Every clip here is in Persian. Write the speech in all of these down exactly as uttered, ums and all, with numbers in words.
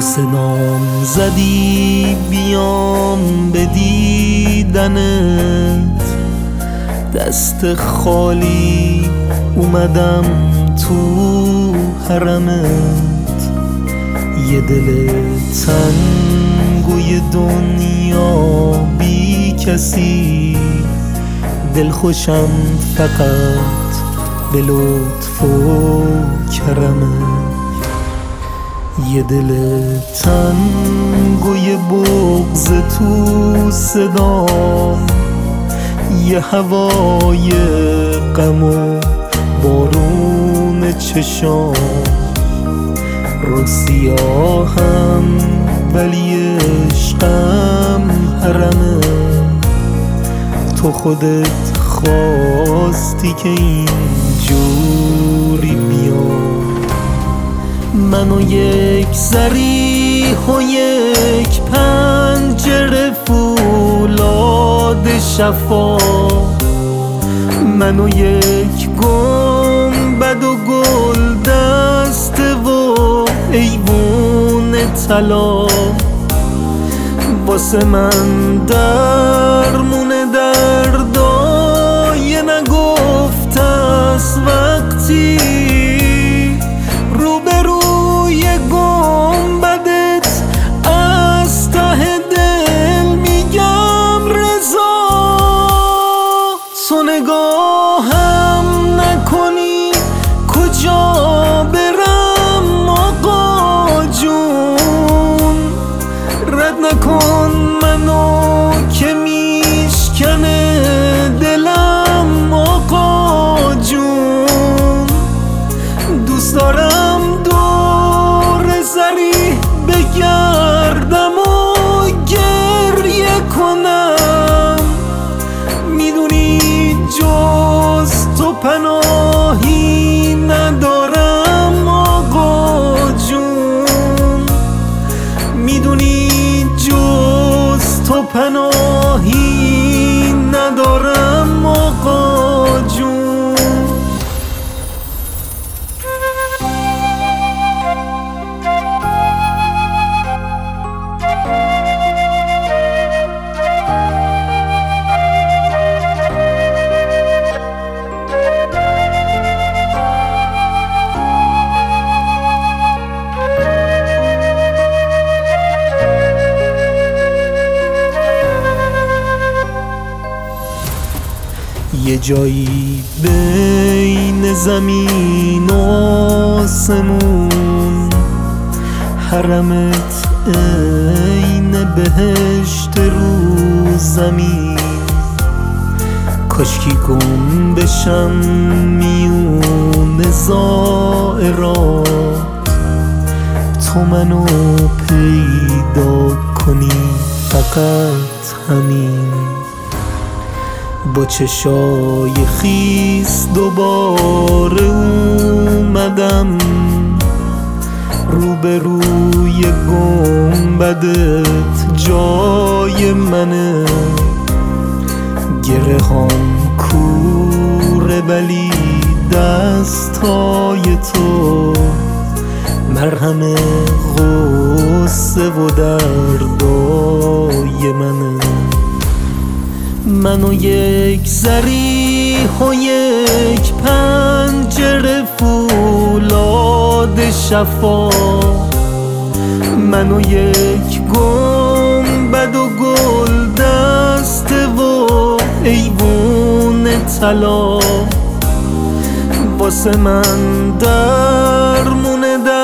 صدام زدی بیام به دیدنت، دست خالی اومدم تو حرمت. یه دل تنگوی دنیا بی کسی، دل خوشم فقط به لطف و کرمت. یه دل تنگوی بغض تو صدام، یه هوای غم و بارون چشام. رو سیاهم ولی عشقم حرمه، تو خودت خواستی که این جوری بیام. منو یک ذریح و یک پنجره فولاد شفا، منو یک گنبد و گل دسته و ایوون طلا. واسه من درمون دردای نگفته است وقتی روبروی گنبدت از ته دل میگم رضا. تو نگاهم نکنی کجا برم آقا جون، رد نکن منو که میشکنه دلم آقا جون. دوست دارم دور زری بگردم و گریه کنم، میدونی جز تو پناهی ندارم آقا جون. میدونی جز تو پناهی ندارم آقا جون. یه جایی بین زمین و آسمون، حرمت عین بهشت رو زمین. کاشکی گم بشم میون زائرات، تو منو پیدا کنی فقط همین. با چشای خیس دوباره اومدم روبروی گنبدت جای منه. گره هم کوره ولی دستای تو مرهم غصه و دردای منه. منو یک ذریح و یک پنجره فولاد شفا، منو یک گنبد و گل دسته و ایوون طلا. واسه من درمون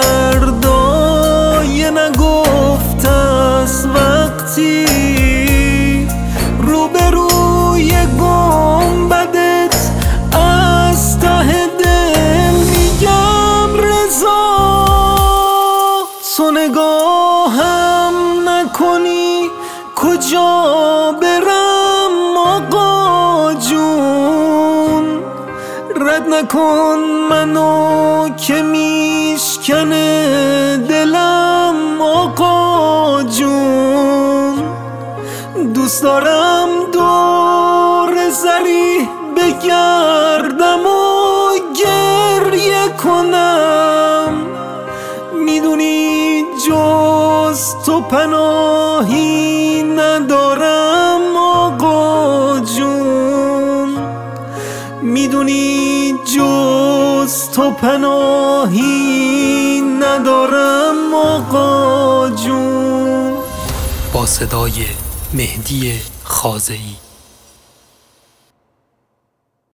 دردای نگفته است وقتی روبروی گنبدت از ته دل میگم رضا. تو نگاهم نکنی کجا برم آقا جون، رد نکن منو که میشکنه دلم آقا جون. دوست دارم دور زری بگردم و گریه کنم، میدونی جو جز تو پناهی ندارم آقا جون، میدونی جز تو پناهی ندارم آقا جون. با صدای مهدی خازه‌ای.